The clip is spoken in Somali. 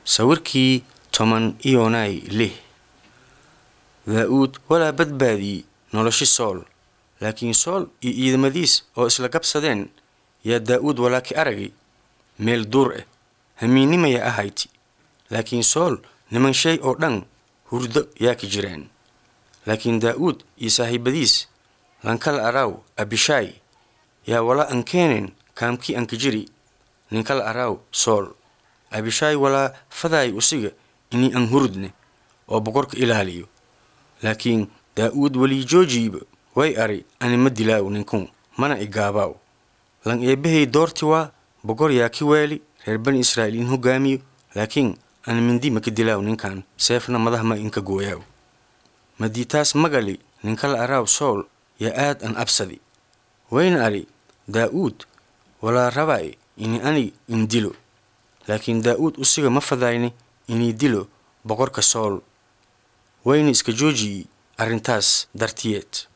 sawirkii toban iyonay lih daa'uud walaa badbaadiyey noloshi sool laakiin sool iyo ciidamadiis oo isla qabsadeen yaa daa'uud walaaki aragay meel duur ah hamiinimaya ahayti laakiin sool niman shay oo dhan hurdo yaa ka jiraan laakiin daa'uud iyo saaxiibadiis lankala araaw abishaay yaa walaa an keeneen kaamkii anka jiri ninkala araaw sool abishaay walaa fadaay usiga inii an hurudne oo boqorka ilaaliyo laakiin daa'uud walii joojiiba way ari ani ma dilaaw ninkun mana igaabaaw lan eebbahay doorti waa boqor yaa ki weeli reer bani israa'iil in hogaamiyo laakiin ani mindi ma ka dilaaw ninkan seefna madax ma inka gooyaaw madiitaas magali ninkala araaw sool yaa aad an absadi wayna ari daa'uud walaa rabaay ini ani in dilo laakiin daa'uud usiga ma fadayni inii dilo boqorka sool wayna iska joojiyey arrintaas dartiyeed